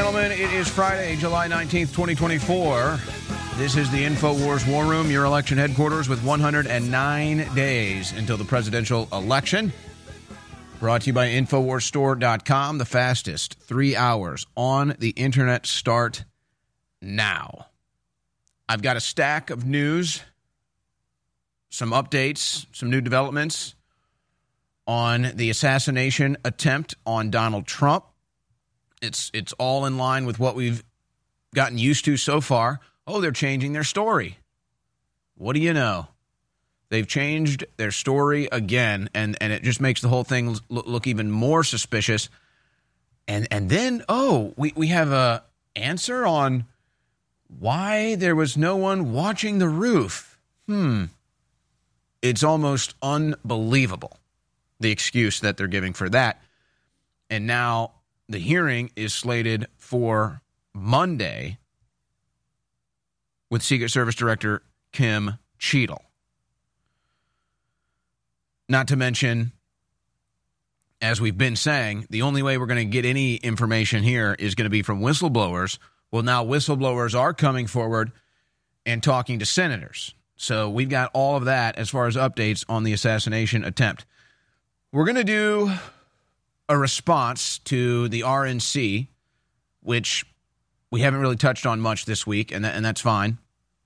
gentlemen, it is Friday, July 19th, 2024. This is the InfoWars War Room, your election headquarters with 109 days until the presidential election. Brought to you by InfoWarsStore.com. The fastest 3 hours on the internet start now. I've got a stack of news, some updates, some new developments on the assassination attempt on Donald Trump. It's all in line with what we've gotten used to so far. Oh, they're changing their story. What do you know? They've changed their story again, and it just makes the whole thing look even more suspicious. And then, we have a answer on why there was no one watching the roof. It's almost unbelievable, the excuse that they're giving for that. And now the hearing is slated for Monday with Secret Service Director Kim Cheadle. Not to mention, as we've been saying, the only way we're going to get any information here is going to be from whistleblowers. Well, now whistleblowers are coming forward and talking to senators. So we've got all of that as far as updates on the assassination attempt. We're going to do a response to the RNC, which we haven't really touched on much this week, and that's fine.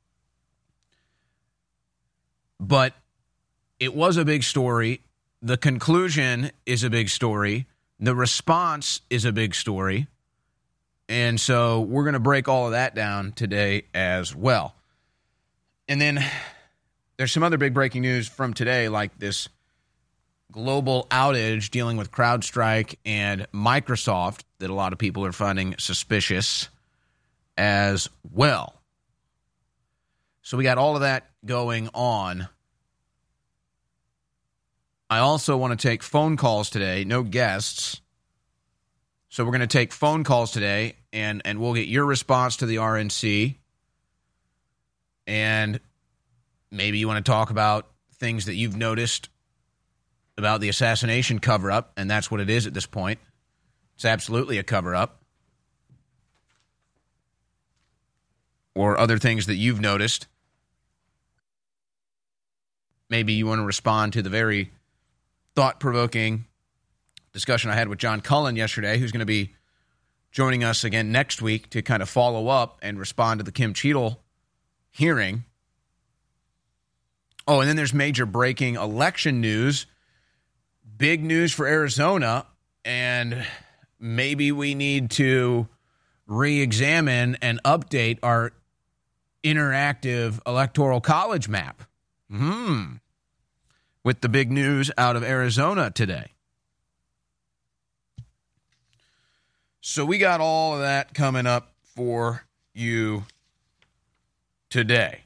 But it was a big story. The conclusion is a big story. The response is a big story. And so we're going to break all of that down today as well. And then there's some other big breaking news from today, like this global outage dealing with CrowdStrike and Microsoft that a lot of people are finding suspicious as well. So we got all of that going on. I also want to take phone calls today, no guests. So we're going to take phone calls today, and we'll get your response to the RNC. And maybe you want to talk about things that you've noticed about the assassination cover-up, and that's what it is at this point. It's absolutely a cover-up. Or other things that you've noticed. Maybe you want to respond to the very thought-provoking discussion I had with John Cullen yesterday, who's going to be joining us again next week to kind of follow up and respond to the Kim Cheadle hearing. Oh, and then there's major breaking election news. Big news for Arizona, and maybe we need to re-examine and update our interactive electoral college map. With the big news out of Arizona today. So we got all of that coming up for you today.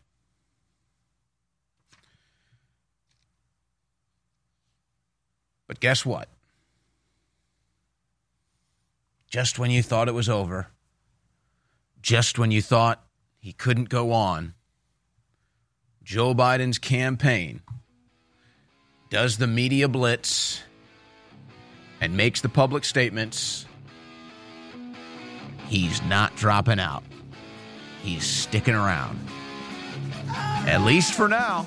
But guess what? Just when you thought it was over, just when you thought he couldn't go on, Joe Biden's campaign does the media blitz and makes the public statements. He's not dropping out. He's sticking around. At least for now.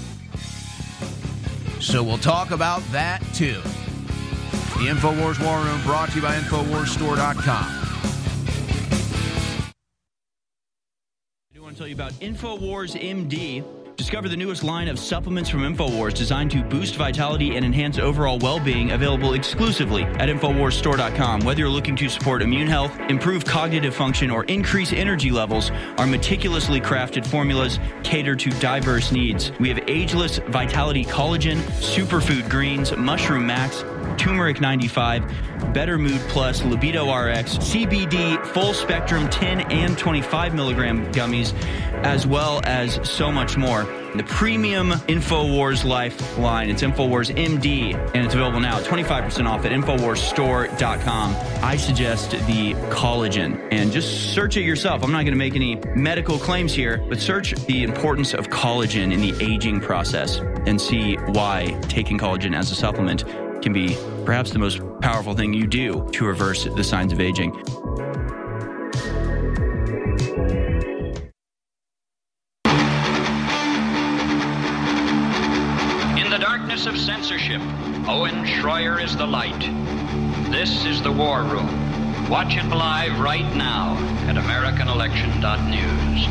So we'll talk about that too. The InfoWars War Room brought to you by InfoWarsStore.com. I do want to tell you about InfoWars MD. Discover the newest line of supplements from InfoWars designed to boost vitality and enhance overall well-being, available exclusively at InfoWarsStore.com. Whether you're looking to support immune health, improve cognitive function, or increase energy levels, our meticulously crafted formulas cater to diverse needs. We have Ageless Vitality Collagen, Superfood Greens, Mushroom Max, Turmeric 95, Better Mood Plus, Libido RX, CBD, Full Spectrum 10 and 25 milligram gummies, as well as so much more. The premium InfoWars Life line. It's InfoWars MD, and it's available now at 25% off at InfoWarsStore.com. I suggest the collagen, and just search it yourself. I'm not going to make any medical claims here, but search the importance of collagen in the aging process and see why taking collagen as a supplement can be perhaps the most powerful thing you do to reverse the signs of aging. darkness of censorship, Owen Schroyer is the light. This is the War Room. Watch it live right now at AmericanElection.news.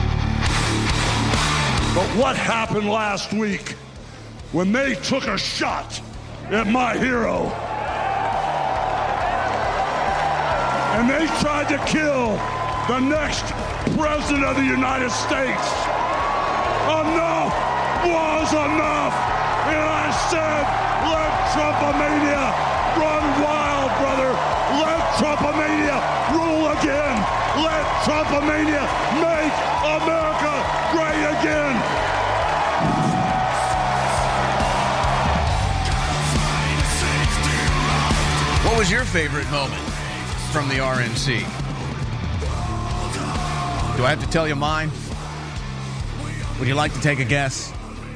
But what happened last week when they took a shot at my hero and they tried to kill the next president of the United States? Enough was enough. And I said, let Trumpomania run wild, brother. Let Trumpomania rule again. Let Trumpomania make America great again. What was your favorite moment from the RNC? Do I have to tell you mine? Would you like to take a guess?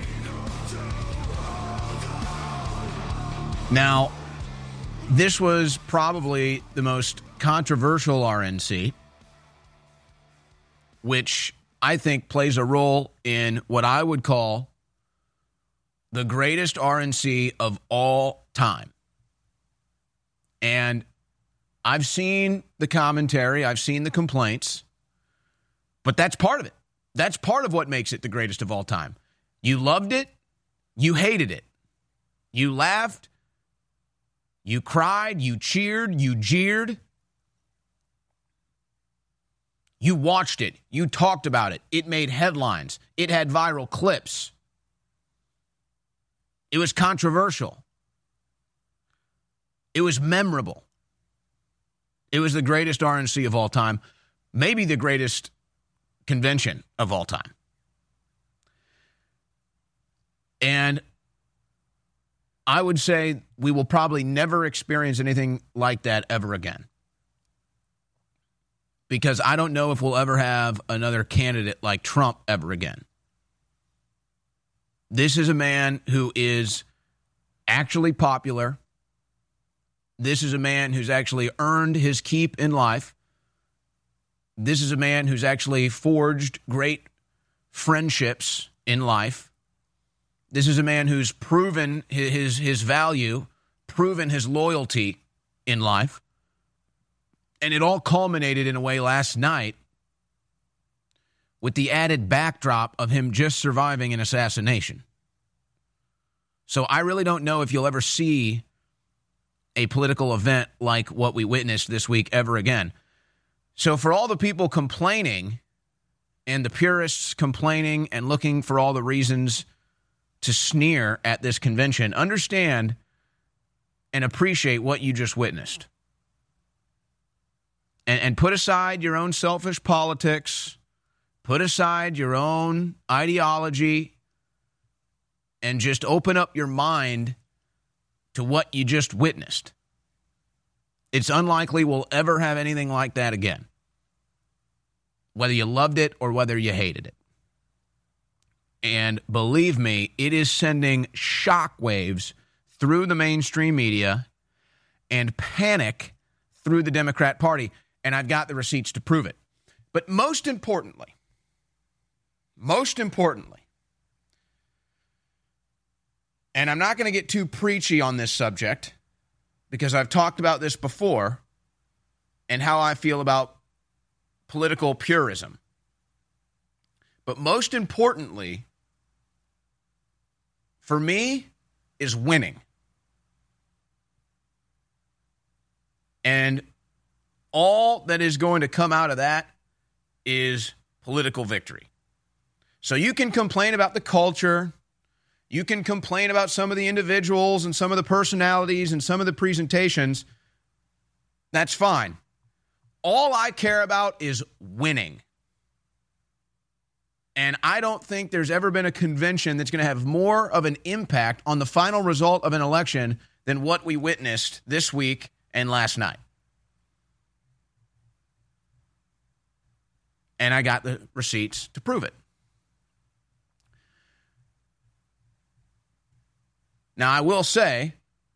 Now, this was probably the most controversial RNC, which I think plays a role in what I would call the greatest RNC of all time. And I've seen the commentary, I've seen the complaints, but that's part of it. That's part of what makes it the greatest of all time. You loved it, you hated it. You laughed, you cried, you cheered, you jeered. You watched it, you talked about it. It made headlines. It had viral clips. It was controversial. It was memorable. It was the greatest RNC of all time, maybe the greatest convention of all time. And I would say we will probably never experience anything like that ever again. Because I don't know if we'll ever have another candidate like Trump ever again. This is a man who is actually popular. This is a man who's actually earned his keep in life. This is a man who's actually forged great friendships in life. This is a man who's proven his value, proven his loyalty in life. And it all culminated in a way last night with the added backdrop of him just surviving an assassination. So I really don't know if you'll ever see a political event like what we witnessed this week ever again. So for all the people complaining and the purists complaining and looking for all the reasons to sneer at this convention, understand and appreciate what you just witnessed. And put aside your own selfish politics, put aside your own ideology, and just open up your mind to what you just witnessed. It's unlikely we'll ever have anything like that again, whether you loved it or whether you hated it. And believe me, it is sending shockwaves through the mainstream media and panic through the Democrat Party. And I've got the receipts to prove it. But most importantly, and I'm not going to get too preachy on this subject because I've talked about this before and how I feel about political purism. But most importantly, for me, is winning. And all that is going to come out of that is political victory. So you can complain about the culture. You can complain about some of the individuals and some of the personalities and some of the presentations. That's fine. All I care about is winning. And I don't think there's ever been a convention that's going to have more of an impact on the final result of an election than what we witnessed this week and last night. And I got the receipts to prove it. Now, I will say,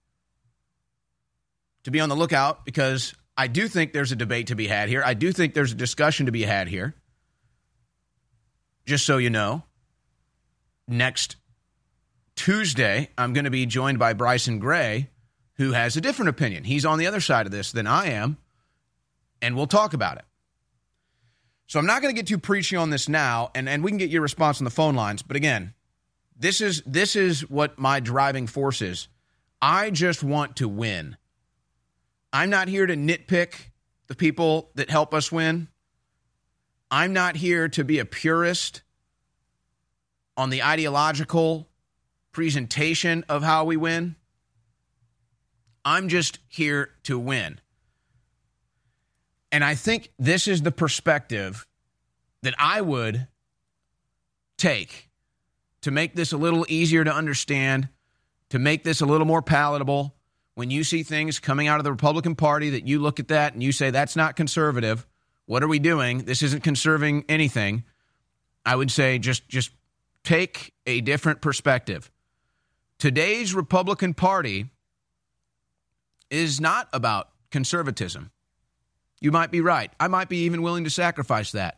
to be on the lookout, because I do think there's a debate to be had here. I do think there's a discussion to be had here. Just so you know, next Tuesday, I'm going to be joined by Bryson Gray, who has a different opinion. He's on the other side of this than I am, and we'll talk about it. So I'm not going to get too preachy on this now, and we can get your response on the phone lines. But again, this is what my driving force is. I just want to win. I'm not here to nitpick the people that help us win. I'm not here to be a purist on the ideological presentation of how we win. I'm just here to win. And I think this is the perspective that I would take to make this a little easier to understand, to make this a little more palatable. When you see things coming out of the Republican Party that you look at that and you say, that's not conservative, what are we doing? This isn't conserving anything. I would say just take a different perspective. Today's Republican Party is not about conservatism. You might be right. I might be even willing to sacrifice that.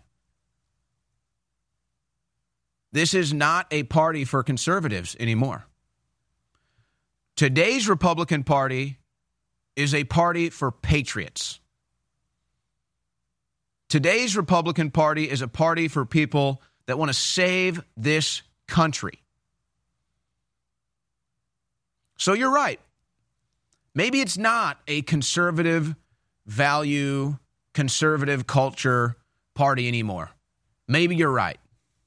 This is not a party for conservatives anymore. Today's Republican Party is a party for patriots. Today's Republican Party is a party for people that want to save this country. So you're right. Maybe it's not a conservative value, conservative culture party anymore. Maybe you're right.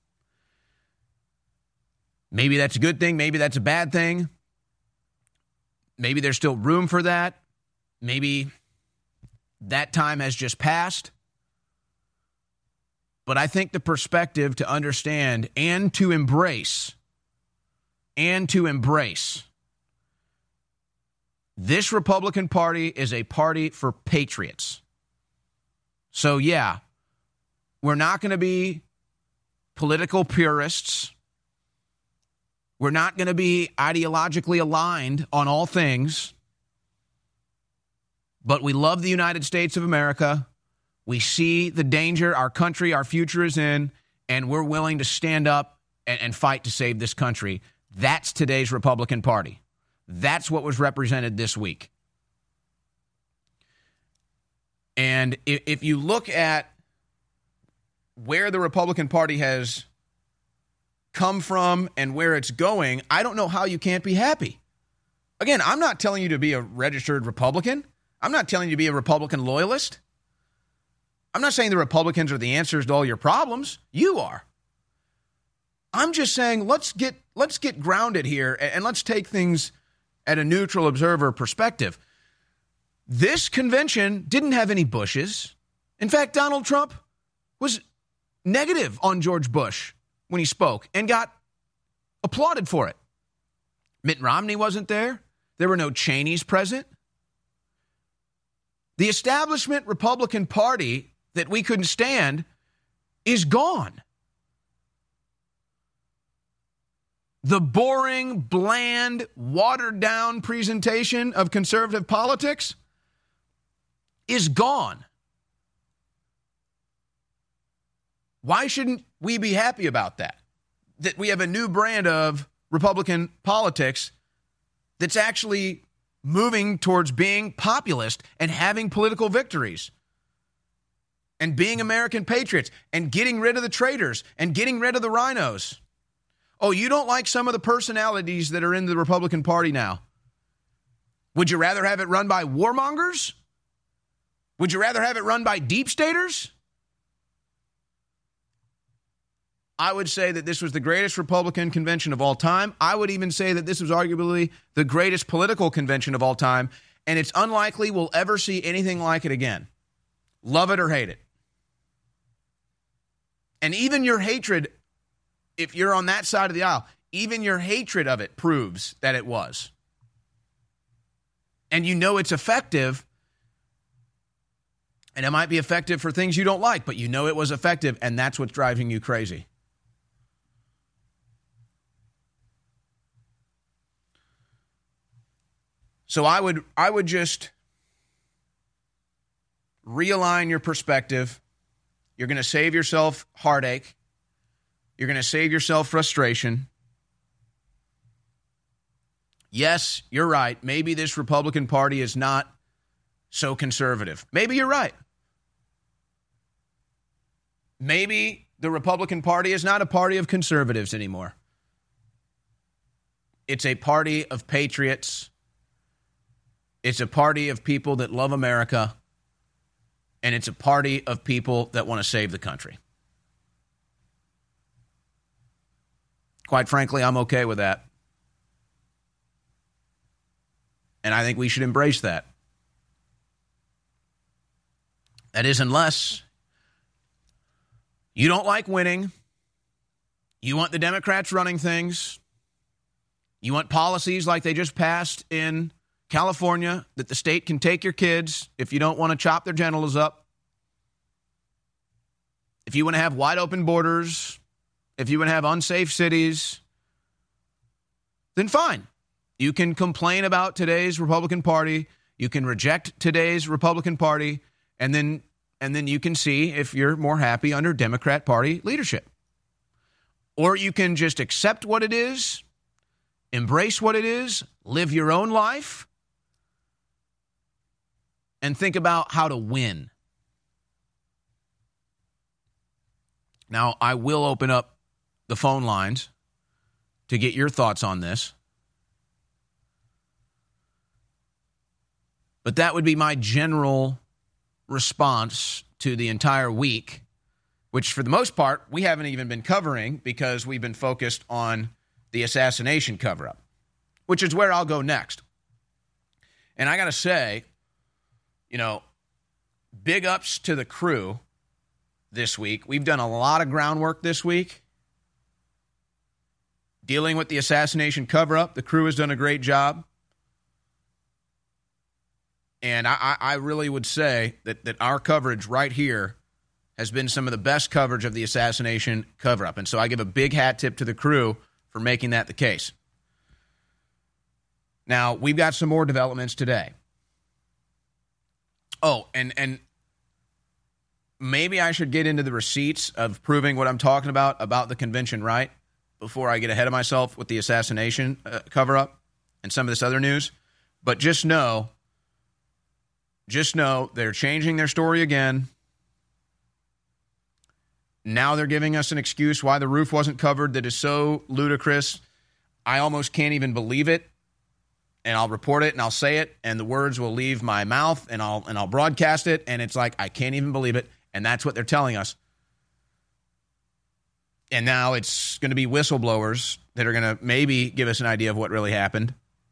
Maybe that's a good thing. Maybe that's a bad thing. Maybe there's still room for that. Maybe that time has just passed. But I think the perspective to understand and to embrace this Republican Party is a party for patriots. So yeah, we're not going to be political purists. We're not going to be ideologically aligned on all things. But we love the United States of America. We see the danger our country, our future is in, and we're willing to stand up and fight to save this country. That's today's Republican Party. That's what was represented this week. And if you look at where the Republican Party has come from and where it's going, I don't know how you can't be happy. Again, I'm not telling you to be a registered Republican. I'm not telling you to be a Republican loyalist. I'm not saying the Republicans are the answers to all your problems. You are. I'm just saying let's get grounded here and let's take things at a neutral observer perspective. This convention didn't have any Bushes. In fact, Donald Trump was negative on George Bush when he spoke and got applauded for it. Mitt Romney wasn't there. There were no Cheneys present. The establishment Republican Party that we couldn't stand is gone. The boring, bland, watered-down presentation of conservative politics is gone. Why shouldn't we be happy about that? That we have a new brand of Republican politics that's actually moving towards being populist and having political victories and being American patriots and getting rid of the traitors and getting rid of the rhinos. Oh, you don't like some of the personalities that are in the Republican Party now? Would you rather have it run by warmongers? Would you rather have it run by deep staters? I would say that this was the greatest Republican convention of all time. I would even say that this was arguably the greatest political convention of all time, and it's unlikely we'll ever see anything like it again. Love it or hate it. And even your hatred, if you're on that side of the aisle, even your hatred of it proves that it was. And you know it's effective, and it might be effective for things you don't like, but you know it was effective, and that's what's driving you crazy. So I would just realign your perspective. You're going to save yourself heartache. You're going to save yourself frustration. Yes, you're right. Maybe this Republican Party is not so conservative. Maybe you're right. Maybe the Republican Party is not a party of conservatives anymore. It's a party of patriots. It's a party of people that love America. And it's a party of people that want to save the country. Quite frankly, I'm okay with that. And I think we should embrace that. That is, unless you don't like winning, you want the Democrats running things, you want policies like they just passed in California that the state can take your kids if you don't want to chop their genitals up, if you want to have wide open borders, if you want to have unsafe cities, then fine. You can complain about today's Republican Party. You can reject today's Republican Party, and then you can see if you're more happy under Democrat Party leadership. Or you can just accept what it is, embrace what it is, live your own life, and think about how to win. Now, I will open up the phone lines to get your thoughts on this. But that would be my general response to the entire week, which for the most part, we haven't even been covering because we've been focused on the assassination cover-up, which is where I'll go next. And I got to say, big ups to the crew this week. We've done a lot of groundwork this week dealing with the assassination cover-up. The crew has done a great job. And I really would say that our coverage right here has been some of the best coverage of the assassination cover-up. And so I give a big hat tip to the crew for making that the case. Now, we've got some more developments today. Oh, and maybe I should get into the receipts of proving what I'm talking about the convention right before I get ahead of myself with the assassination cover-up and some of this other news. But just know they're changing their story again. Now they're giving us an excuse why the roof wasn't covered that is so ludicrous. I almost can't even believe it. And I'll report it and I'll say it and the words will leave my mouth and I'll broadcast it. And it's like, I can't even believe it. And that's what they're telling us. And now it's going to be whistleblowers that are going to maybe give us an idea of what really happened.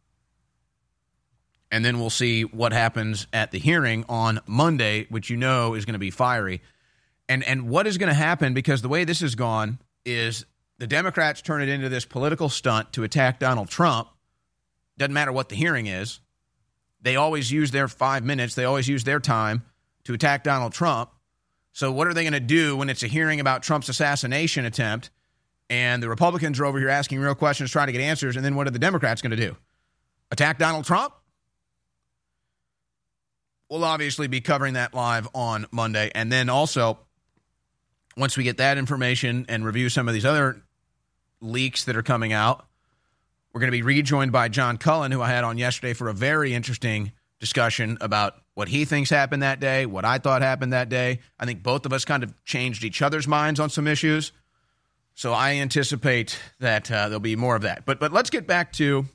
And then we'll see what happens at the hearing on Monday, which is going to be fiery. And what is going to happen, because the way this has gone is the Democrats turn it into this political stunt to attack Donald Trump. Doesn't matter what the hearing is. They always use their 5 minutes. They always use their time to attack Donald Trump. So what are they going to do when it's a hearing about Trump's assassination attempt and the Republicans are over here asking real questions, trying to get answers, and then what are the Democrats going to do? Attack Donald Trump? We'll obviously be covering that live on Monday. And then also, once we get that information and review some of these other leaks that are coming out, we're going to be rejoined by John Cullen, who I had on yesterday for a very interesting discussion about what he thinks happened that day, what I thought happened that day. I think both of us kind of changed each other's minds on some issues. So I anticipate that there'll be more of that. But let's get back to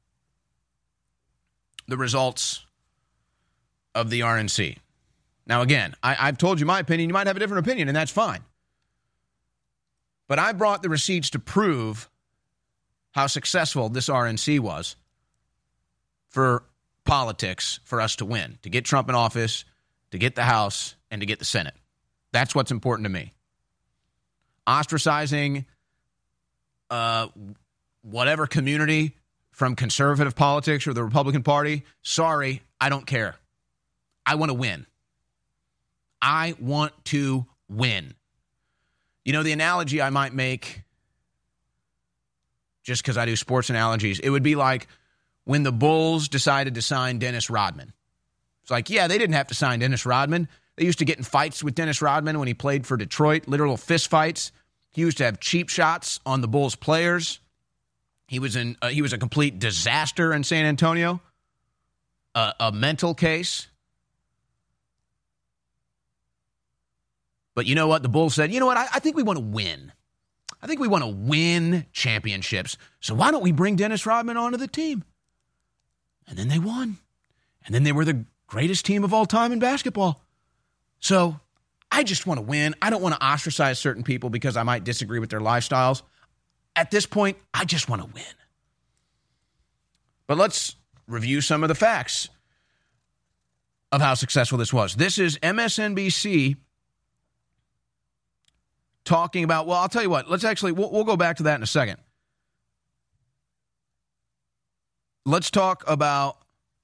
the results of the RNC. Now, again, I've told you my opinion. You might have a different opinion, and that's fine. But I brought the receipts to prove how successful this RNC was for politics, for us to win, to get Trump in office, to get the House, and to get the Senate. That's what's important to me. Ostracizing whatever community from conservative politics or the Republican Party, sorry, I don't care. I want to win. I want to win. You know, the analogy I might make, just because I do sports analogies, it would be like when the Bulls decided to sign Dennis Rodman. It's like, yeah, they didn't have to sign Dennis Rodman. They used to get in fights with Dennis Rodman when he played for Detroit, literal fist fights. He used to have cheap shots on the Bulls players. He was a complete disaster in San Antonio, a mental case. But you know what? The Bulls said, you know what? I think we want to win. I think we want to win championships. So why don't we bring Dennis Rodman onto the team? And then they won. And then they were the greatest team of all time in basketball. So I just want to win. I don't want to ostracize certain people because I might disagree with their lifestyles. At this point, I just want to win. But let's review some of the facts of how successful this was. This is MSNBC talking about, well, I'll tell you what, we'll go back to that in a second. Let's talk about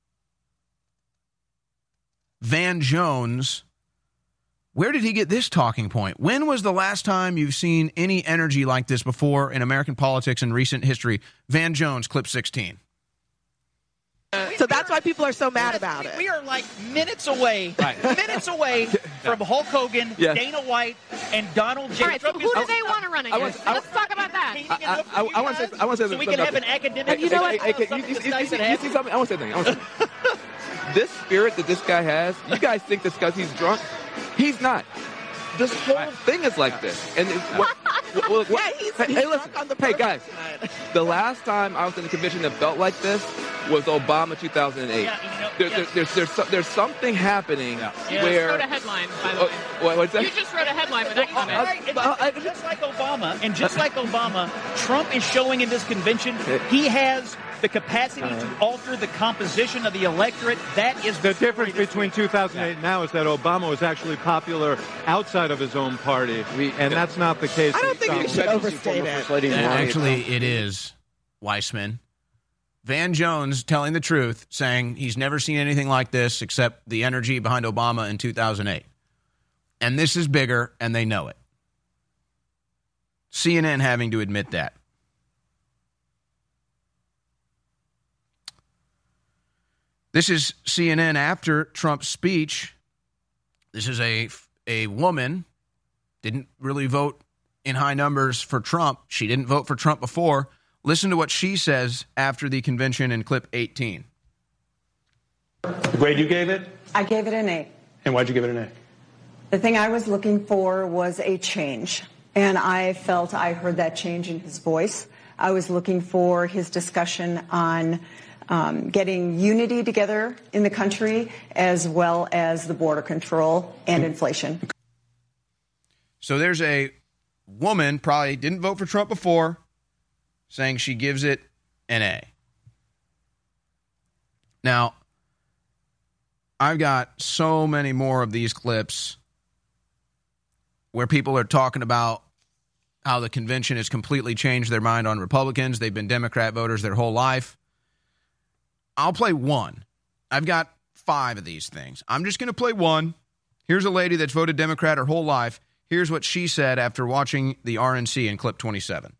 Van Jones. Where did he get this talking point? When was the last time you've seen any energy like this before in American politics in recent history? Van Jones, clip 16. So that's why people are so mad about it. We are like minutes away from Hulk Hogan, Dana White, and Donald J. All right, so who do they want to run against? Let's talk about that. I want to say so we can have an academic. You know what? You see something? I want to say something. This spirit that this guy has, you guys think this because he's drunk? He's not. This whole thing is like this. And he's listen. On the Hey, guys. The last time I was in a convention that felt like this was Obama 2008. Yeah, there's something happening where. You just wrote a headline, by the way. What's that? You just wrote a headline with that comment. Just like Obama, Trump is showing in this convention he has the capacity to alter the composition of the electorate. That is the difference between 2008 and now is that Obama was actually popular outside of his own party, and that's not the case. I don't think you should overstate it. Actually, it is, Weissman. Van Jones telling the truth, saying he's never seen anything like this except the energy behind Obama in 2008. And this is bigger, and they know it. CNN having to admit that. This is CNN after Trump's speech. This is a woman, didn't really vote in high numbers for Trump. She didn't vote for Trump before. Listen to what she says after the convention in clip 18. The grade you gave it? I gave it an A. And why'd you give it an A? The thing I was looking for was a change, and I felt I heard that change in his voice. I was looking for his discussion on getting unity together in the country, as well as the border control and inflation. So there's a woman, probably didn't vote for Trump before, saying she gives it an A. Now, I've got so many more of these clips where people are talking about how the convention has completely changed their mind on Republicans. They've been Democrat voters their whole life. I'll play one. I've got 5 of these things. I'm just going to play one. Here's a lady that's voted Democrat her whole life. Here's what she said after watching the RNC in clip 27.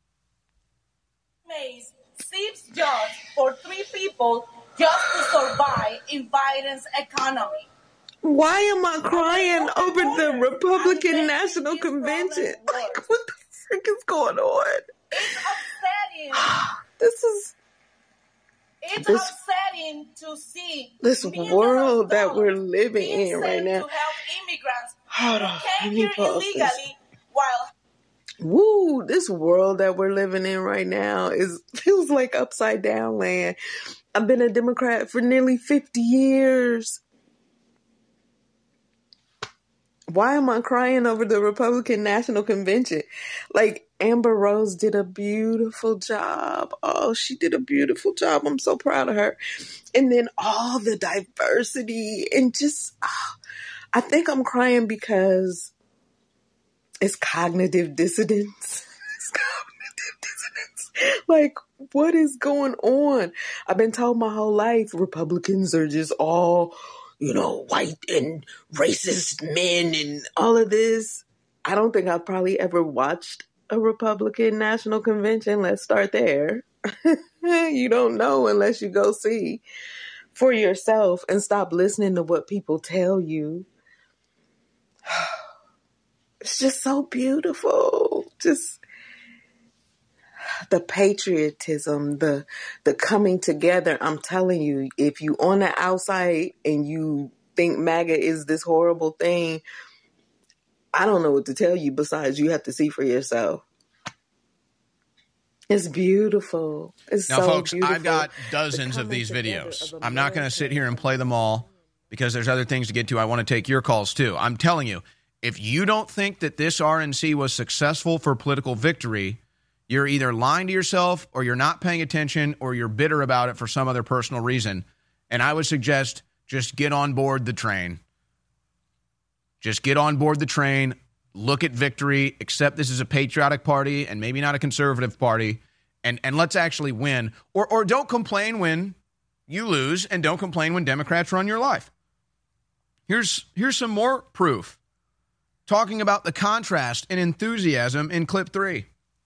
Mays seeks jobs for 3 people just to survive in Biden's economy. Why am I crying over the Republican National Convention? Like, what the frick is going on? It's upsetting. It's upsetting to see this world that we're living in right now. To help immigrants Hold on, who came let me here pause illegally this. while. Woo, this world that we're living in right now feels like upside down land. I've been a Democrat for nearly 50 years. Why am I crying over the Republican National Convention? Like, Amber Rose did a beautiful job. Oh, she did a beautiful job. I'm so proud of her. And then all the diversity and just, I think I'm crying because it's cognitive dissonance. It's cognitive dissonance. Like, what is going on? I've been told my whole life Republicans are just all, white and racist men and all of this. I don't think I've probably ever watched a Republican National Convention. Let's start there. You don't know unless you go see for yourself and stop listening to what people tell you. It's just so beautiful. patriotism, the coming together. I'm telling you, if you on the outside and you think MAGA is this horrible thing, I don't know what to tell you besides you have to see for yourself. It's beautiful. It's now, so folks, beautiful. I've got dozens of these videos. I'm not going to sit here and play them all because there's other things to get to. I want to take your calls, too. I'm telling you, if you don't think that this RNC was successful for political victory, you're either lying to yourself or you're not paying attention or you're bitter about it for some other personal reason. And I would suggest just get on board the train. Just get on board the train. Look at victory, accept this is a patriotic party and maybe not a conservative party, and let's actually win. Or don't complain when you lose, and don't complain when Democrats run your life. Here's some more proof. Talking about the contrast and enthusiasm in clip 3.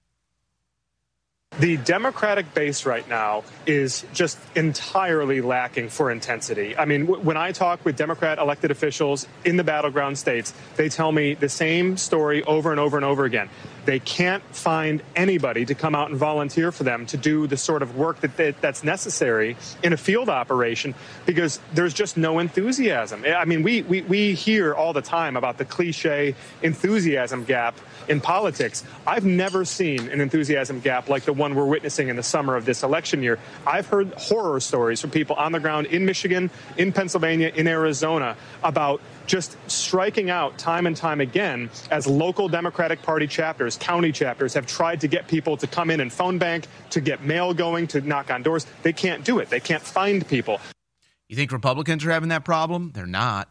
The Democratic base right now is just entirely lacking for intensity. I mean, when I talk with Democrat elected officials in the battleground states, they tell me the same story over and over and over again. They can't find anybody to come out and volunteer for them to do the sort of work that's necessary in a field operation because there's just no enthusiasm. I mean, we hear all the time about the cliche enthusiasm gap in politics. I've never seen an enthusiasm gap like the one we're witnessing in the summer of this election year. I've heard horror stories from people on the ground in Michigan, in Pennsylvania, in Arizona about just striking out time and time again as local Democratic Party chapters, county chapters, have tried to get people to come in and phone bank, to get mail going, to knock on doors. They can't do it. They can't find people. You think Republicans are having that problem? They're not.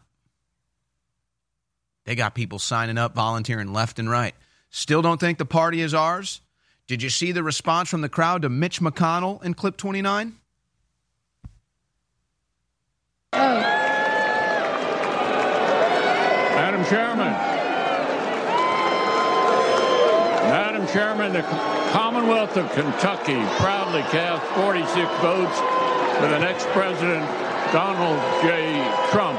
They got people signing up, volunteering left and right. Still don't think the party is ours? Did you see the response from the crowd to Mitch McConnell in clip 29? Madam Chairman, the Commonwealth of Kentucky proudly cast 46 votes for the next president, Donald J. Trump.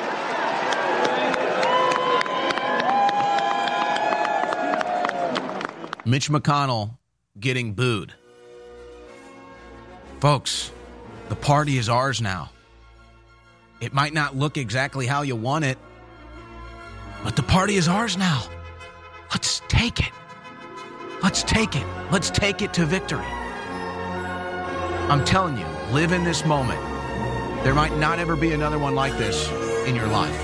Mitch McConnell getting booed. Folks, the party is ours now. It might not look exactly how you want it, but the party is ours now. Let's take it. Let's take it. Let's take it to victory. I'm telling you, live in this moment. There might not ever be another one like this in your life.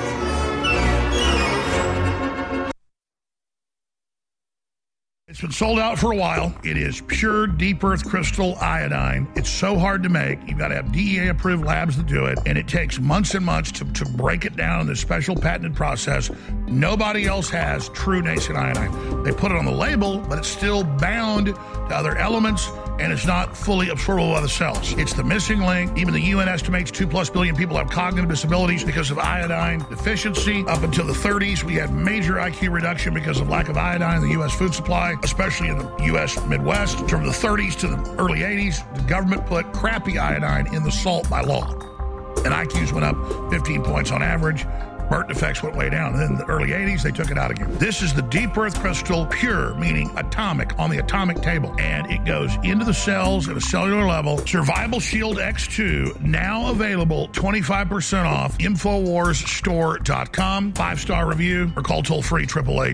It's been sold out for a while. It is pure deep earth crystal iodine. It's so hard to make. You've got to have DEA approved labs that do it. And it takes months and months to break it down in this special patented process. Nobody else has true nascent iodine. They put it on the label, but it's still bound to other elements and it's not fully absorbable by the cells. It's the missing link. Even the UN estimates 2+ billion people have cognitive disabilities because of iodine deficiency. Up until the 30s, we had major IQ reduction because of lack of iodine in the U.S. food supply, especially in the U.S. Midwest. From the 30s to the early 80s, the government put crappy iodine in the salt by law. And IQs went up 15 points on average. Birth defects went way down. And then in the early 80s, they took it out again. This is the deep earth crystal, pure, meaning atomic, on the atomic table. And it goes into the cells at a cellular level. Survival Shield X2, now available 25% off. InfoWarsStore.com. 5-star review or call toll free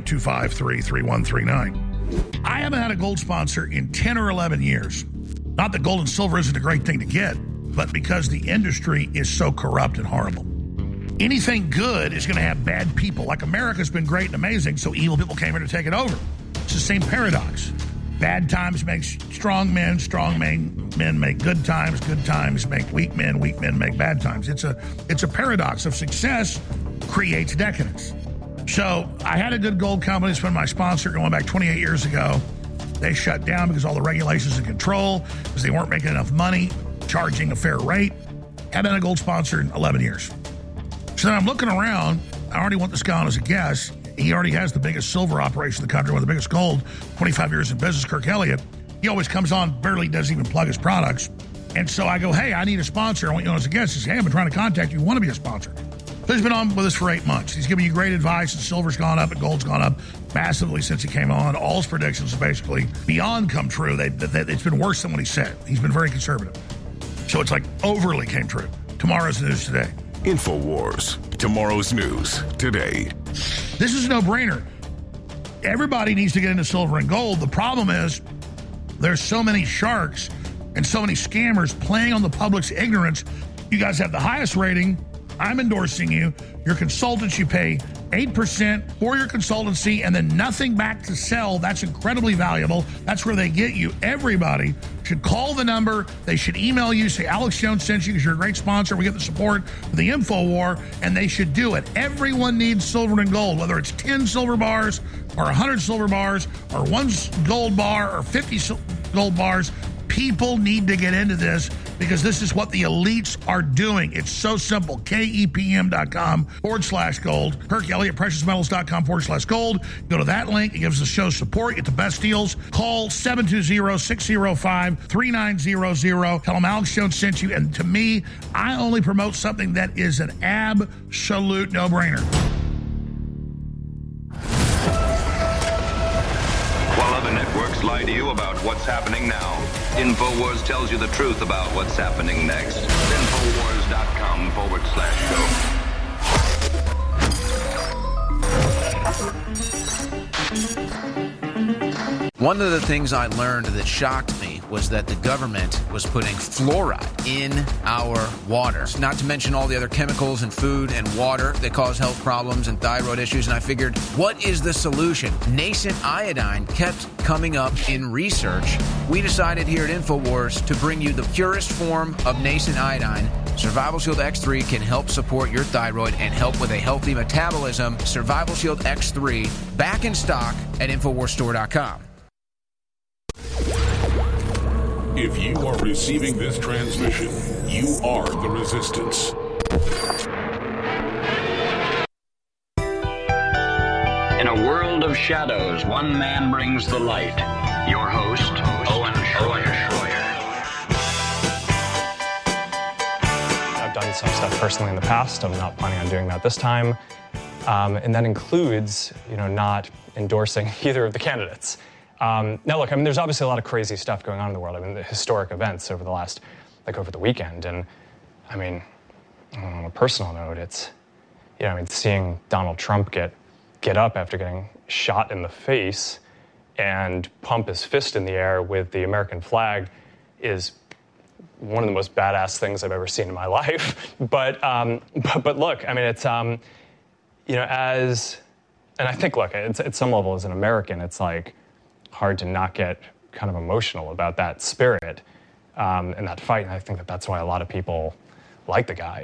888-253-3139. I haven't had a gold sponsor in 10 or 11 years. Not that gold and silver isn't a great thing to get, but because the industry is so corrupt and horrible. Anything good is going to have bad people. Like America's been great and amazing, so evil people came here to take it over. It's the same paradox. Bad times make strong men make good times make weak men make bad times. It's a paradox of success creates decadence. So I had a good gold company. It's been my sponsor going back 28 years ago. They shut down because all the regulations and control, because they weren't making enough money, charging a fair rate. Haven't had a gold sponsor in 11 years. So then I'm looking around. I already want this guy on as a guest. He already has the biggest silver operation in the country, one of the biggest gold, 25 years in business, Kirk Elliott. He always comes on, barely doesn't even plug his products. And so I go, hey, I need a sponsor. I want you on as a guest. He says, hey, I've been trying to contact you. You want to be a sponsor? So who's been on with us for 8 months. He's giving you great advice, and silver's gone up and gold's gone up massively since he came on. All his predictions basically beyond come true. It's been worse than what he said. He's been very conservative. So it's like overly came true. Tomorrow's news today. InfoWars. Tomorrow's news today. This is a no-brainer. Everybody needs to get into silver and gold. The problem is there's so many sharks and so many scammers playing on the public's ignorance. You guys have the highest rating. I'm endorsing you. Your consultants, you pay 8% for your consultancy and then nothing back to sell. That's incredibly valuable. That's where they get you. Everybody should call the number. They should email you, say Alex Jones sent you because you're a great sponsor. We get the support for the InfoWar, and they should do it. Everyone needs silver and gold, whether it's 10 silver bars or 100 silver bars or 1 gold bar or 50 gold bars. People need to get into this because this is what the elites are doing. It's so simple. KEPM.com/gold. Kirk Elliott, preciousmetals.com/gold. Go to that link. It gives the show support. Get the best deals. Call 720-605-3900. Tell them Alex Jones sent you. And to me, I only promote something that is an absolute no-brainer. While other networks lie to you about what's happening now, InfoWars tells you the truth about what's happening next. InfoWars.com/go. One of the things I learned that shocked me was that the government was putting fluoride in our water. Not to mention all the other chemicals in food and water that cause health problems and thyroid issues. And I figured, what is the solution? Nascent iodine kept coming up in research. We decided here at InfoWars to bring you the purest form of nascent iodine. Survival Shield X3 can help support your thyroid and help with a healthy metabolism. Survival Shield X3, back in stock at InfoWarsStore.com. If you are receiving this transmission, you are the resistance. In a world of shadows, one man brings the light. Your host, Owen Schroyer. I've done some stuff personally in the past. I'm not planning on doing that this time. And that includes, not endorsing either of the candidates. Now, look, there's obviously a lot of crazy stuff going on in the world. The historic events over over the weekend. And, on a personal note, it's, seeing Donald Trump get up after getting shot in the face and pump his fist in the air with the American flag is one of the most badass things I've ever seen in my life. But look, it's, and I think, look, it's, at some level as an American, it's like, hard to not get kind of emotional about that spirit and that fight. And I think that's why a lot of people like the guy.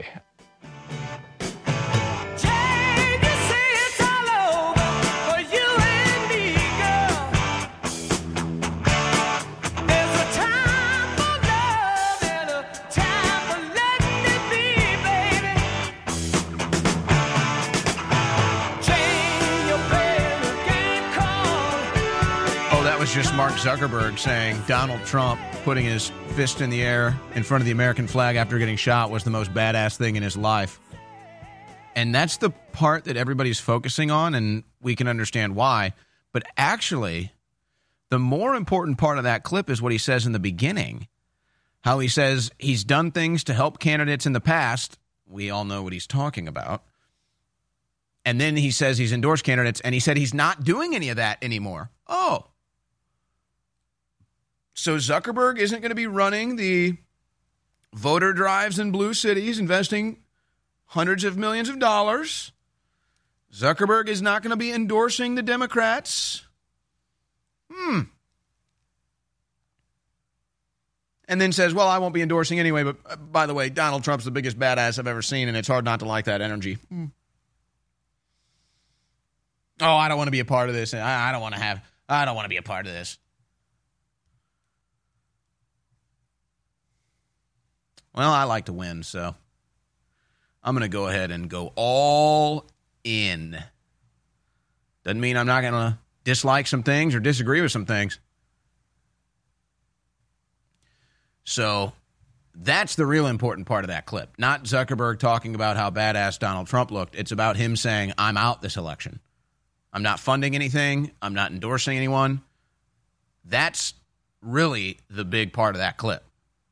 Just Mark Zuckerberg saying Donald Trump putting his fist in the air in front of the American flag after getting shot was the most badass thing in his life. And that's the part that everybody's focusing on, and we can understand why. But actually, the more important part of that clip is what he says in the beginning. How he says he's done things to help candidates in the past. We all know what he's talking about. And then he says he's endorsed candidates, and he said he's not doing any of that anymore. Oh. So Zuckerberg isn't going to be running the voter drives in blue cities, investing hundreds of millions of dollars. Zuckerberg is not going to be endorsing the Democrats. And then says, well, I won't be endorsing anyway, but by the way, Donald Trump's the biggest badass I've ever seen, and it's hard not to like that energy. Oh, I don't want to be a part of this. I don't want to be a part of this. Well, I like to win, so I'm going to go ahead and go all in. Doesn't mean I'm not going to dislike some things or disagree with some things. So That's the real important part of that clip. Not Zuckerberg talking about how badass Donald Trump looked. It's about him saying, I'm out this election. I'm not funding anything. I'm not endorsing anyone. That's really the big part of that clip.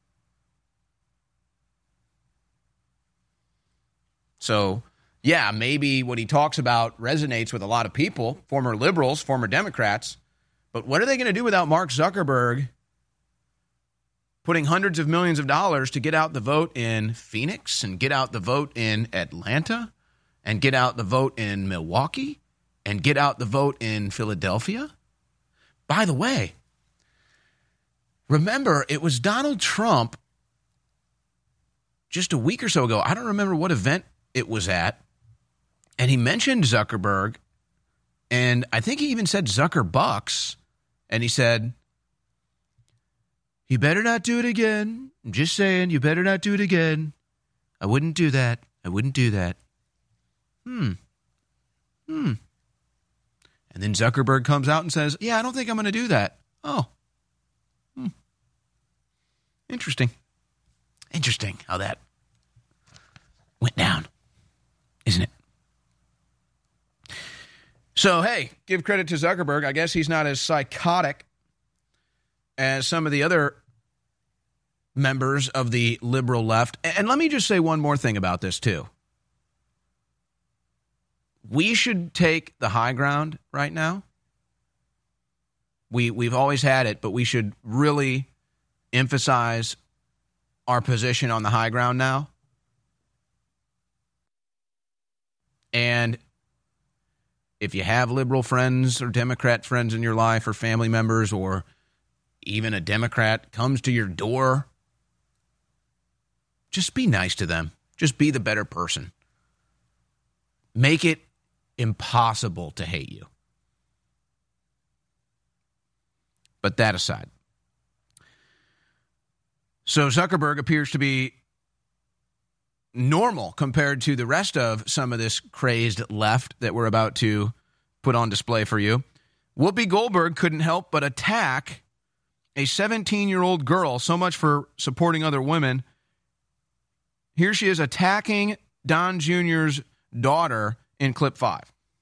So, yeah, maybe what he talks about resonates with a lot of people, former liberals, former Democrats. But what are they going to do without Mark Zuckerberg putting hundreds of millions of dollars to get out the vote in Phoenix and get out the vote in Atlanta and get out the vote in Milwaukee and get out the vote in Philadelphia? By the way, remember, it was Donald Trump just a week or so ago. I don't remember what event it was at. And he mentioned Zuckerberg. And I think he even said Zuckerbucks. And he said, you better not do it again. I'm just saying, you better not do it again. I wouldn't do that. I wouldn't do that. And then Zuckerberg comes out and says, yeah, I don't think I'm going to do that. Oh. Interesting. Interesting how that went down, isn't it? So, hey, give credit to Zuckerberg. I guess he's not as psychotic as some of the other members of the liberal left. And let me just say one more thing about this, too. We should take the high ground right now. We've always had it, but we should really emphasize our position on the high ground now. And if you have liberal friends or Democrat friends in your life or family members, or even a Democrat comes to your door, just be nice to them. Just be the better person. Make it impossible to hate you. But that aside. So Zuckerberg appears to be normal compared to the rest of some of this crazed left that we're about to put on display for you. Whoopi Goldberg couldn't help but attack a 17-year-old girl, so much for supporting other women. Here she is attacking Don Jr.'s daughter in clip 5.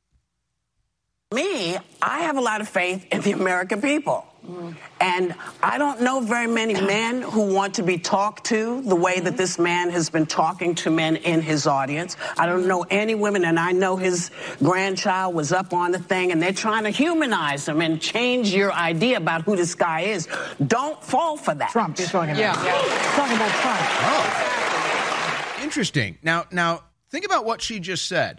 Me, I have a lot of faith in the American people. And I don't know very many men who want to be talked to the way that this man has been talking to men in his audience. I don't know any women, and I know his grandchild was up on the thing, and they're trying to humanize him and change your idea about who this guy is. Don't fall for that. Trump, you're talking about. Yeah. Talking about Trump. Oh. Interesting. Now, think about what she just said.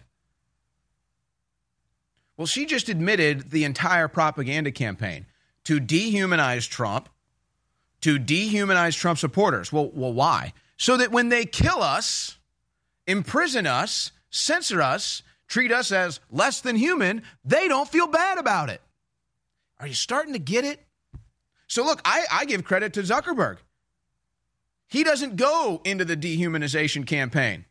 Well, she just admitted the entire propaganda campaign to dehumanize Trump, to dehumanize Trump supporters. Well, why? So that when they kill us, imprison us, censor us, treat us as less than human, they don't feel bad about it. Are you starting to get it? So look, I give credit to Zuckerberg. He doesn't go into the dehumanization campaign.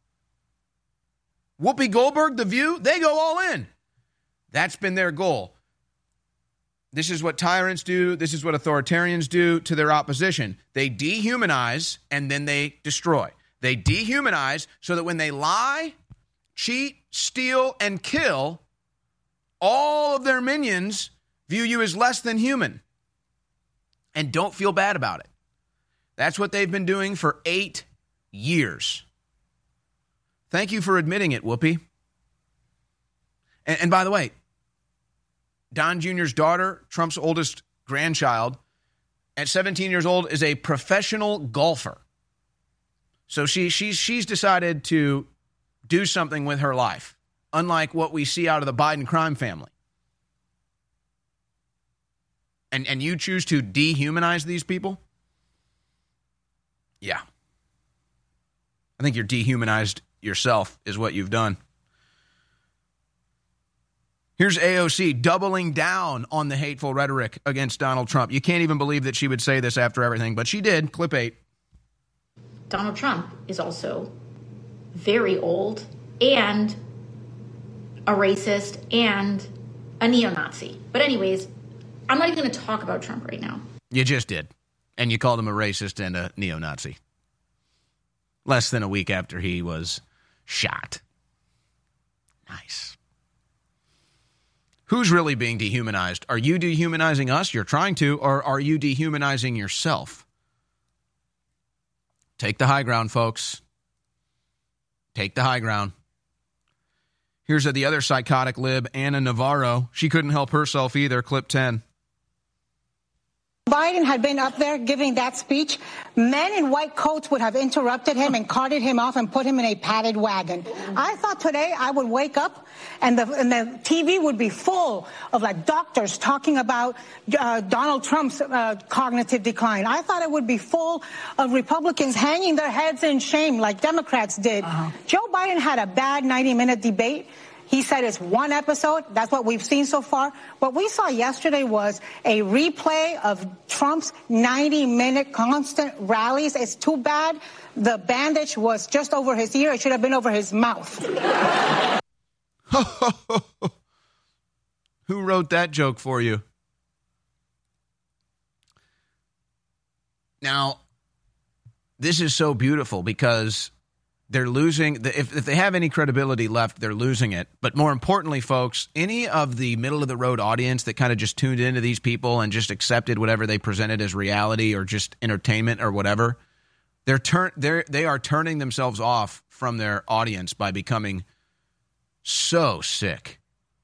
Whoopi Goldberg, The View, they go all in. That's been their goal. This is what tyrants do. This is what authoritarians do to their opposition. They dehumanize and then they destroy. They dehumanize so that when they lie, cheat, steal, and kill, all of their minions view you as less than human and don't feel bad about it. That's what they've been doing for 8 years. Thank you for admitting it, Whoopi. And by the way, Don Jr.'s daughter, Trump's oldest grandchild, at 17 years old, is a professional golfer. So she's decided to do something with her life, unlike what we see out of the Biden crime family. And you choose to dehumanize these people? Yeah. I think you're dehumanized yourself is what you've done. Here's AOC doubling down on the hateful rhetoric against Donald Trump. You can't even believe that she would say this after everything, but she did. Clip 8. Donald Trump is also very old and a racist and a neo-Nazi. But anyways, I'm not even going to talk about Trump right now. You just did. And you called him a racist and a neo-Nazi. less than a week after he was shot. Nice. Who's really being dehumanized? Are you dehumanizing us? You're trying to, or are you dehumanizing yourself? Take the high ground, folks. Take the high ground. Here's the other psychotic lib, Ana Navarro. She couldn't help herself either. Clip 10. Biden had been up there giving that speech, men in white coats would have interrupted him and carted him off and put him in a padded wagon. I thought today I would wake up and the TV would be full of like doctors talking about Donald Trump's cognitive decline. I thought it would be full of Republicans hanging their heads in shame like Democrats did. Joe Biden had a bad 90-minute debate. He said it's one episode. That's what we've seen so far. What we saw yesterday was a replay of Trump's 90-minute constant rallies. It's too bad the bandage was just over his ear. It should have been over his mouth. Who wrote that joke for you? Now, this is so beautiful because they're losing. If they have any credibility left, they're losing it. But more importantly, folks, any of the middle-of-the-road audience that kind of just tuned into these people and just accepted whatever they presented as reality or just entertainment or whatever, they are turning themselves off from their audience by becoming so sick.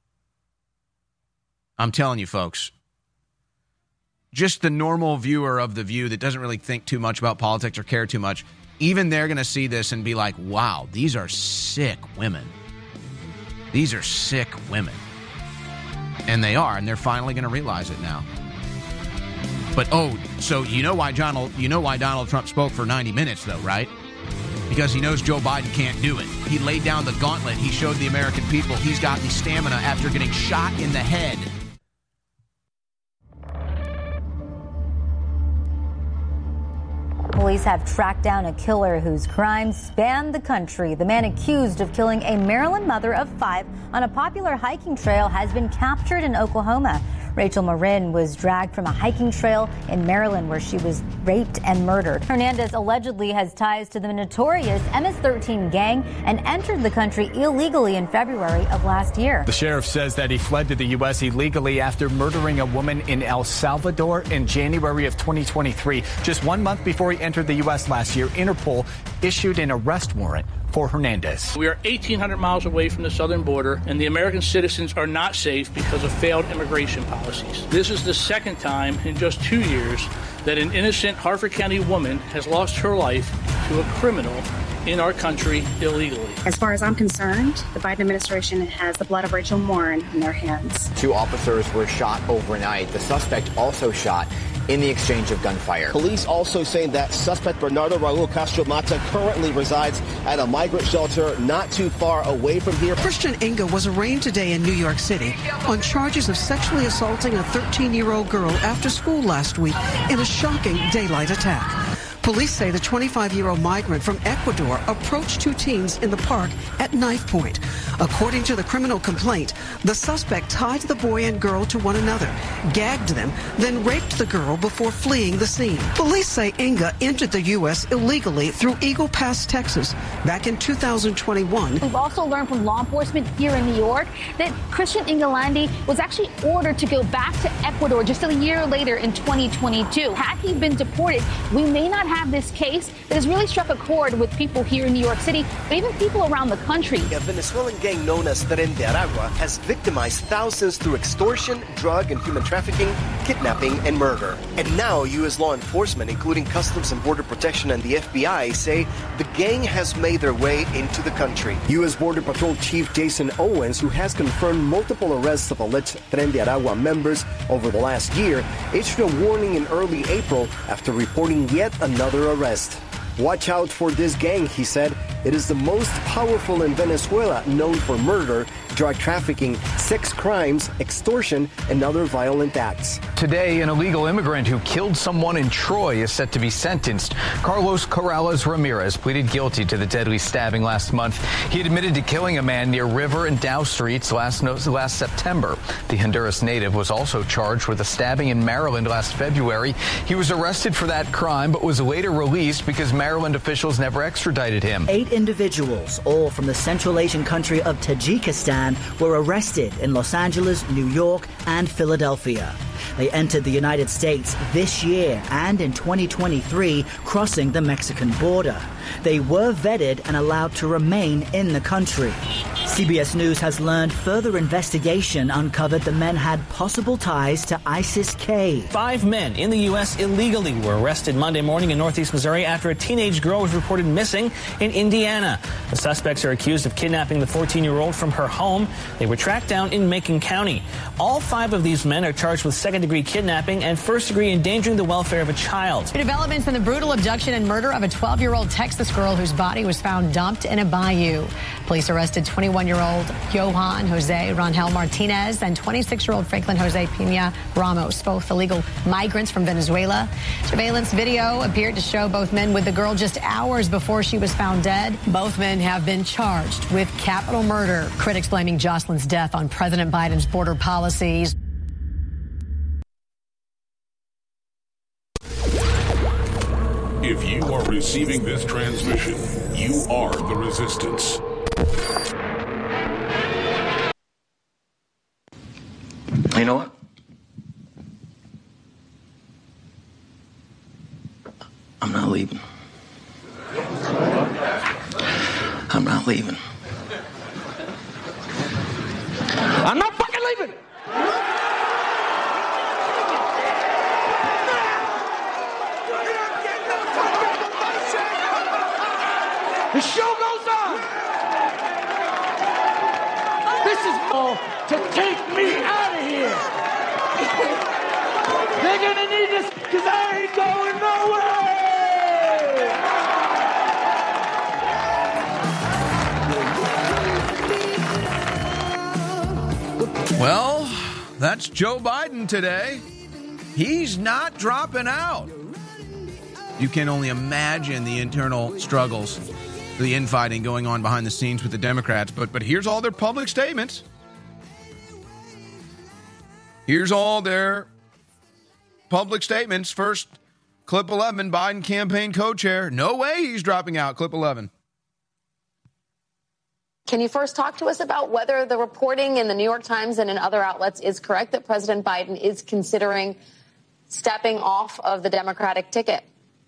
I'm telling you, folks, just the normal viewer of The View that doesn't really think too much about politics or care too much, even they're going to see this and be like, wow, these are sick women. These are sick women. And they are, and they're finally going to realize it now. But, so you know why Donald Trump spoke for 90 minutes, though, right? Because he knows Joe Biden can't do it. He laid down the gauntlet. He showed the American people he's got the stamina after getting shot in the head. Police have tracked down a killer whose crimes span the country. The man accused of killing a Maryland mother of 5 on a popular hiking trail has been captured in Oklahoma. Rachel Marin was dragged from a hiking trail in Maryland where she was raped and murdered. Hernandez allegedly has ties to the notorious MS-13 gang and entered the country illegally in February of last year. The sheriff says that he fled to the U.S. illegally after murdering a woman in El Salvador in January of 2023. Just 1 month before he entered the U.S. last year, Interpol issued an arrest warrant for Hernandez. We are 1,800 miles away from the southern border, and the American citizens are not safe because of failed immigration policies. This is the second time in just 2 years that an innocent Harford County woman has lost her life to a criminal in our country illegally. As far as I'm concerned, the Biden administration has the blood of Rachel Marin in their hands. 2 officers were shot overnight. The suspect also shot in the exchange of gunfire. Police also saying that suspect Bernardo Raul Castro-Mata currently resides at a migrant shelter not too far away from here. Christian Inga was arraigned today in New York City on charges of sexually assaulting a 13-year-old girl after school last week in a shocking daylight attack. Police say the 25-year-old migrant from Ecuador approached 2 teens in the park at knife point. According to the criminal complaint, the suspect tied the boy and girl to one another, gagged them, then raped the girl before fleeing the scene. Police say Inga entered the U.S. illegally through Eagle Pass, Texas, back in 2021. We've also learned from law enforcement here in New York that Christian Ingalandi was actually ordered to go back to Ecuador just a year later in 2022. Had he been deported, we may not have this case that has really struck a chord with people here in New York City, but even people around the country. A Venezuelan gang known as Tren de Aragua has victimized thousands through extortion, drug and human trafficking, kidnapping, and murder. And now U.S. law enforcement, including Customs and Border Protection and the FBI, say the gang has made their way into the country. U.S. Border Patrol Chief Jason Owens, who has confirmed multiple arrests of alleged Tren de Aragua members over the last year, issued a warning in early April after reporting yet another arrest. Watch out for this gang, he said. It is the most powerful in Venezuela, known for murder, drug trafficking, sex crimes, extortion, and other violent acts. Today, an illegal immigrant who killed someone in Troy is set to be sentenced. Carlos Corrales Ramirez pleaded guilty to the deadly stabbing last month. He admitted to killing a man near River and Dow Streets last September. The Honduras native was also charged with a stabbing in Maryland last February. He was arrested for that crime, but was later released because Maryland officials never extradited him. 8 individuals, all from the Central Asian country of Tajikistan, were arrested in Los Angeles, New York, and Philadelphia. They entered the United States this year and in 2023, crossing the Mexican border. They were vetted and allowed to remain in the country. CBS News has learned further investigation uncovered the men had possible ties to ISIS-K. 5 men in the U.S. illegally were arrested Monday morning in northeast Missouri after a teenage girl was reported missing in Indiana. The suspects are accused of kidnapping the 14-year-old from her home. They were tracked down in Macon County. All 5 of these men are charged with second-degree kidnapping and first-degree endangering the welfare of a child. Developments in the brutal abduction and murder of a 12-year-old Texas girl whose body was found dumped in a bayou. Police arrested 21-year-old Johan Jose Rangel Martinez and 26-year-old Franklin Jose Pena Ramos, both illegal migrants from Venezuela. Surveillance video appeared to show both men with the girl just hours before she was found dead. Both men have been charged with capital murder. Critics blaming Jocelyn's death on President Biden's border policies. If you are receiving this transmission, you are the resistance. You know what? I'm not leaving. I'm not leaving. I'm not fucking leaving! The show goes on! This is all to take me out of here! They're gonna need this because I ain't going nowhere! Well, that's Joe Biden today. He's not dropping out. You can only imagine the internal struggles, the infighting going on behind the scenes with the Democrats. But here's all their public statements. Here's all their public statements. First, clip 11, Biden campaign co-chair. No way he's dropping out. Clip 11. Can you first talk to us about whether the reporting in the New York Times and in other outlets is correct that President Biden is considering stepping off of the Democratic ticket?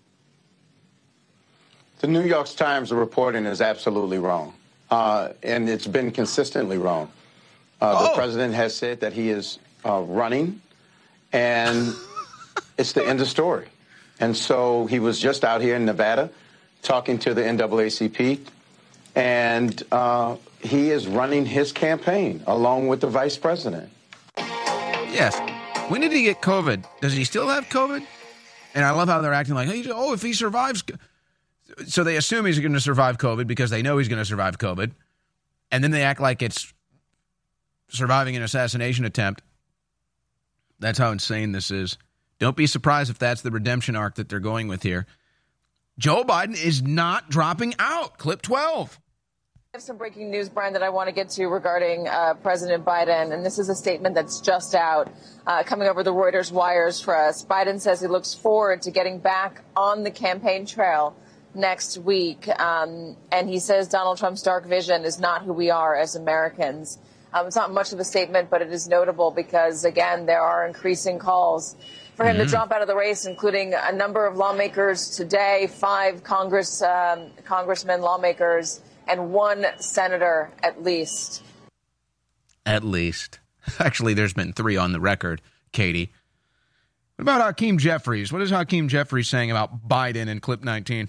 The New York Times reporting is absolutely wrong, and it's been consistently wrong. The president has said that he is running, and it's the end of story. And so he was just out here in Nevada talking to the NAACP, and he is running his campaign along with the vice president. Yes. When did he get COVID? Does he still have COVID? And I love how they're acting like, oh, if he survives. So they assume he's going to survive COVID because they know he's going to survive COVID. And then they act like it's surviving an assassination attempt. That's how insane this is. Don't be surprised if that's the redemption arc that they're going with here. Joe Biden is not dropping out. Clip 12. I have some breaking news, Brian, that I want to get to regarding President Biden. And this is a statement that's just out, coming over the Reuters wires for us. Biden says he looks forward to getting back on the campaign trail next week. And he says Donald Trump's dark vision is not who we are as Americans. It's not much of a statement, but it is notable because, again, there are increasing calls for him to drop out of the race, including a number of lawmakers today, 5 congressmen, lawmakers, and 1 senator at least. At least. Actually, there's been 3 on the record, Katie. What about Hakeem Jeffries? What is Hakeem Jeffries saying about Biden in clip 19?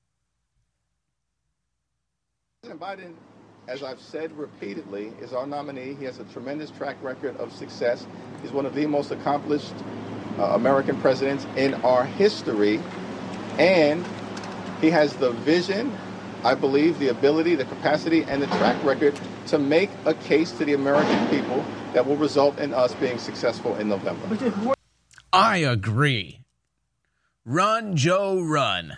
President Biden, as I've said repeatedly, is our nominee. He has a tremendous track record of success. He's one of the most accomplished American presidents in our history. And he has the vision, I believe, the ability, the capacity, and the track record to make a case to the American people that will result in us being successful in November. I agree. Run, Joe, run.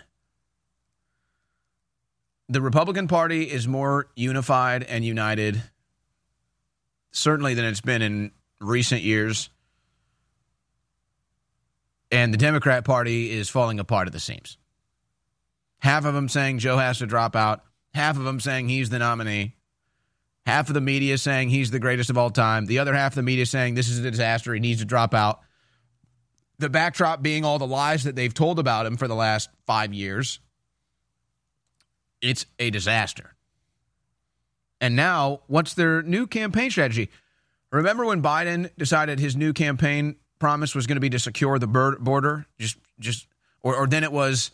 The Republican Party is more unified and united, certainly, than it's been in recent years. And the Democrat Party is falling apart at the seams. Half of them saying Joe has to drop out. Half of them saying he's the nominee. Half of the media saying he's the greatest of all time. The other half of the media saying this is a disaster. He needs to drop out. The backdrop being all the lies that they've told about him for the last 5 years. It's a disaster. And now, what's their new campaign strategy? Remember when Biden decided his new campaign promise was going to be to secure the border? Or then it was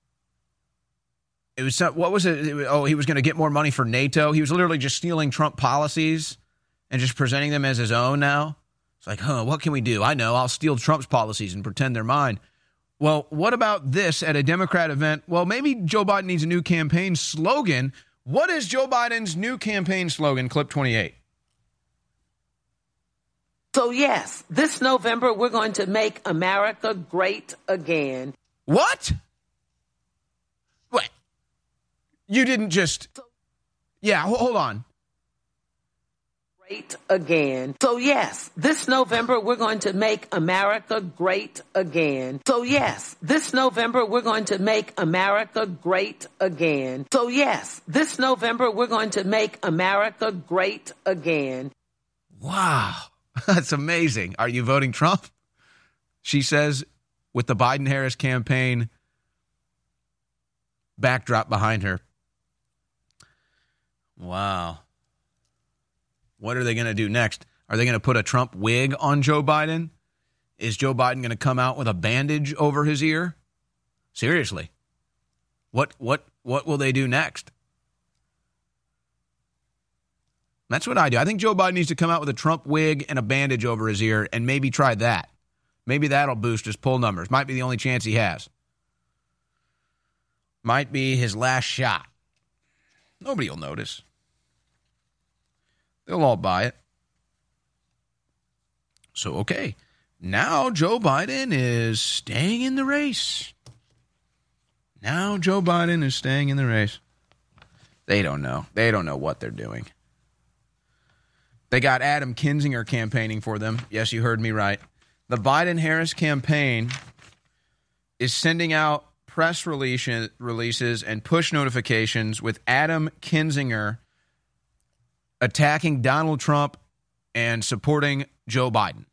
what was it? He was going to get more money for NATO. He was literally just stealing Trump policies and just presenting them as his own now. It's like, what can we do? I know, I'll steal Trump's policies and pretend they're mine. Well, what about this at a Democrat event? Well, maybe Joe Biden needs a new campaign slogan. What is Joe Biden's new campaign slogan? Clip 28. So, yes, this November, we're going to make America great again. What? Wait. You didn't just... Yeah, hold on. Great again. So, yes, this November, we're going to make America great again. So, yes, this November, we're going to make America great again. So, yes, this November, we're going to make America great again. Wow. That's amazing. Are you voting Trump? She says with the Biden-Harris campaign backdrop behind her. Wow. What are they going to do next? Are they going to put a Trump wig on Joe Biden? Is Joe Biden going to come out with a bandage over his ear? Seriously. What will they do next? That's what I do. I think Joe Biden needs to come out with a Trump wig and a bandage over his ear and maybe try that. Maybe that'll boost his poll numbers. Might be the only chance he has. Might be his last shot. Nobody will notice. They'll all buy it. So, okay. Now Joe Biden is staying in the race. Now Joe Biden is staying in the race. They don't know. They don't know what they're doing. They got Adam Kinzinger campaigning for them. Yes, you heard me right. The Biden-Harris campaign is sending out press releases and push notifications with Adam Kinzinger attacking Donald Trump and supporting Joe Biden.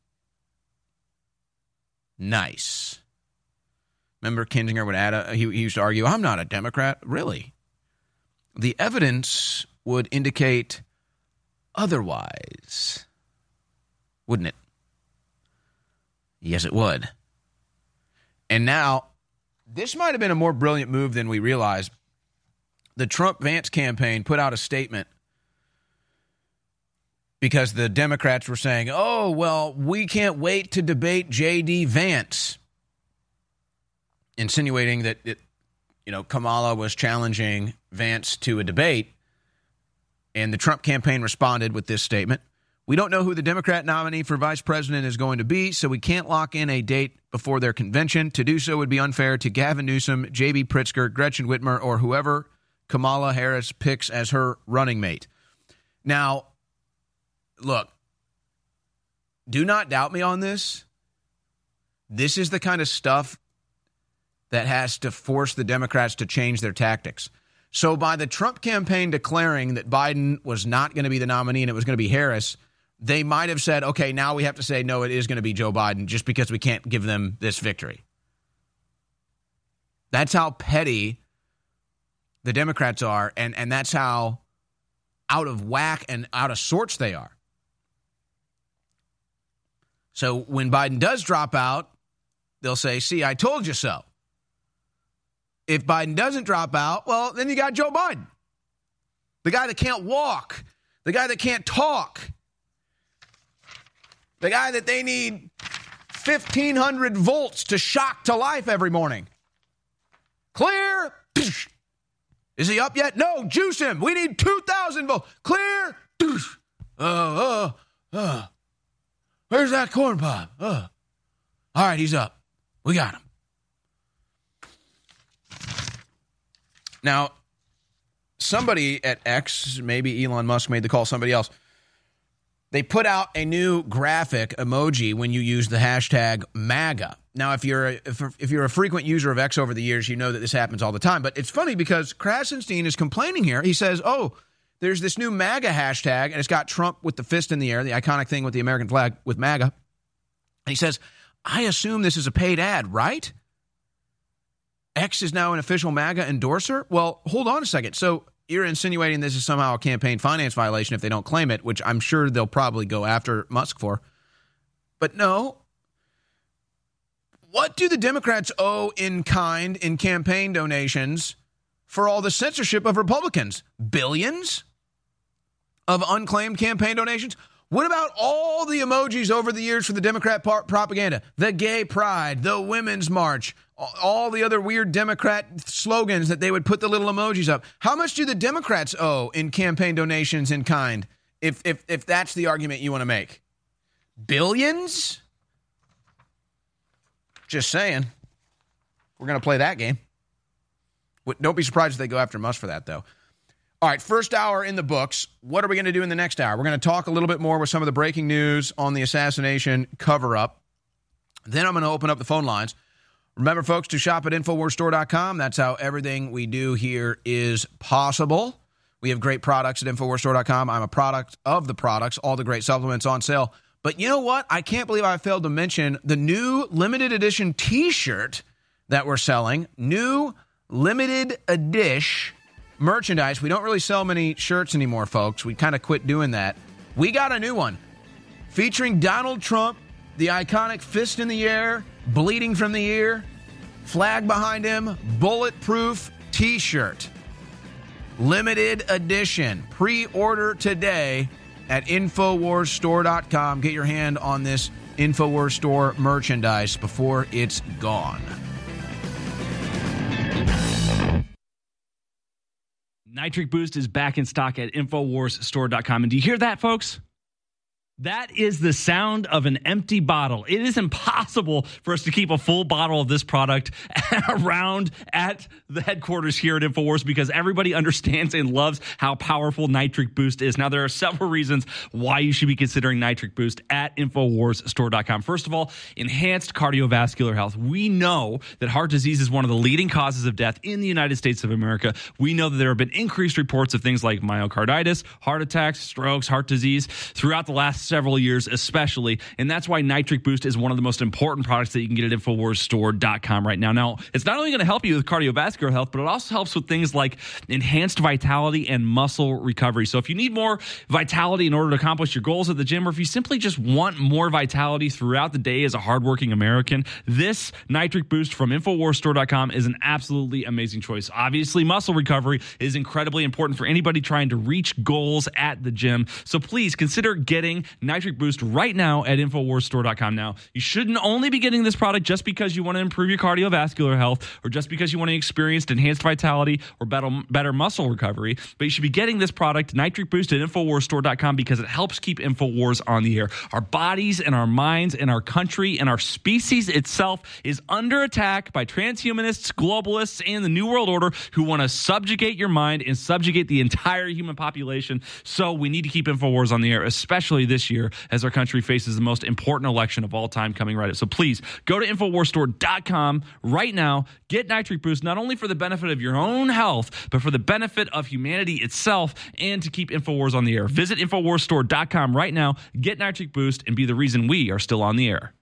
Nice. Remember Kinzinger would he used to argue, I'm not a Democrat. Really? The evidence would indicate otherwise, wouldn't it? Yes, it would. And now, this might have been a more brilliant move than we realized. The Trump-Vance campaign put out a statement because the Democrats were saying, oh, well, we can't wait to debate J.D. Vance, insinuating that Kamala was challenging Vance to a debate. And the Trump campaign responded with this statement. We don't know who the Democrat nominee for vice president is going to be, so we can't lock in a date before their convention. To do so would be unfair to Gavin Newsom, J.B. Pritzker, Gretchen Whitmer, or whoever Kamala Harris picks as her running mate. Now, look, do not doubt me on this. This is the kind of stuff that has to force the Democrats to change their tactics. So by the Trump campaign declaring that Biden was not going to be the nominee and it was going to be Harris, they might have said, okay, now we have to say, no, it is going to be Joe Biden just because we can't give them this victory. That's how petty the Democrats are, and that's how out of whack and out of sorts they are. So when Biden does drop out, they'll say, see, I told you so. If Biden doesn't drop out, well, then you got Joe Biden. The guy that can't walk. The guy that can't talk. The guy that they need 1,500 volts to shock to life every morning. Clear. Is he up yet? No, juice him. We need 2,000 volts. Clear. Where's that corn pop? All right, he's up. We got him. Now, somebody at X, maybe Elon Musk made the call, somebody else, they put out a new graphic emoji when you use the hashtag MAGA. Now, if you're a frequent user of X over the years, you know that this happens all the time. But it's funny because Krassenstein is complaining here. He says, there's this new MAGA hashtag, and it's got Trump with the fist in the air, the iconic thing with the American flag with MAGA. And he says, I assume this is a paid ad, right? X is now an official MAGA endorser? Well, hold on a second. So you're insinuating this is somehow a campaign finance violation if they don't claim it, which I'm sure they'll probably go after Musk for. But no. What do the Democrats owe in kind in campaign donations for all the censorship of Republicans? Billions of unclaimed campaign donations? What about all the emojis over the years for the Democrat propaganda? The gay pride, the women's march, all the other weird Democrat slogans that they would put the little emojis up. How much do the Democrats owe in campaign donations in kind if that's the argument you want to make? Billions? Just saying. We're going to play that game. Don't be surprised if they go after Musk for that, though. All right, first hour in the books. What are we going to do in the next hour? We're going to talk a little bit more with some of the breaking news on the assassination cover-up. Then I'm going to open up the phone lines. Remember, folks, to shop at InfoWarsStore.com. That's how everything we do here is possible. We have great products at InfoWarsStore.com. I'm a product of the products, all the great supplements on sale. But you know what? I can't believe I failed to mention the new limited edition T-shirt that we're selling. New limited edition merchandise. We don't really sell many shirts anymore, folks. We kind of quit doing that. We got a new one featuring Donald Trump, the iconic fist in the air, bleeding from the ear, flag behind him, bulletproof T-shirt. Limited edition. Pre-order today at InfoWarsStore.com. Get your hand on this InfoWars Store merchandise before it's gone. Nitric Boost is back in stock at InfoWarsStore.com. And do you hear that, folks? That is the sound of an empty bottle. It is impossible for us to keep a full bottle of this product around at the headquarters here at InfoWars because everybody understands and loves how powerful Nitric Boost is. Now, there are several reasons why you should be considering Nitric Boost at InfoWarsStore.com. First of all, enhanced cardiovascular health. We know that heart disease is one of the leading causes of death in the United States of America. We know that there have been increased reports of things like myocarditis, heart attacks, strokes, heart disease throughout the last several years especially, and that's why Nitric Boost is one of the most important products that you can get at InfoWarsStore.com right now. Now, it's not only going to help you with cardiovascular health, but it also helps with things like enhanced vitality and muscle recovery. So if you need more vitality in order to accomplish your goals at the gym, or if you simply just want more vitality throughout the day as a hardworking American, this Nitric Boost from InfoWarsStore.com is an absolutely amazing choice. Obviously, muscle recovery is incredibly important for anybody trying to reach goals at the gym. So please consider getting Nitric Boost right now at InfoWarsStore.com. Now, you shouldn't only be getting this product just because you want to improve your cardiovascular health or just because you want to experience enhanced vitality or better muscle recovery, but you should be getting this product, Nitric Boost, at InfoWarsStore.com because it helps keep InfoWars on the air. Our bodies and our minds and our country and our species itself is under attack by transhumanists, globalists, and the New World Order who want to subjugate your mind and subjugate the entire human population. So we need to keep InfoWars on the air, especially this year as our country faces the most important election of all time coming right up. So please go to InfoWarsStore.com right now. Get Nitric Boost not only for the benefit of your own health, but for the benefit of humanity itself and to keep InfoWars on the air. Visit InfoWarsStore.com right now. Get Nitric Boost and be the reason we are still on the air.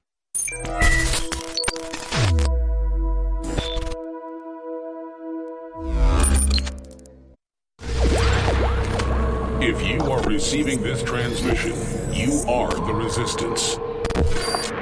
If you are receiving this transmission, you are the resistance.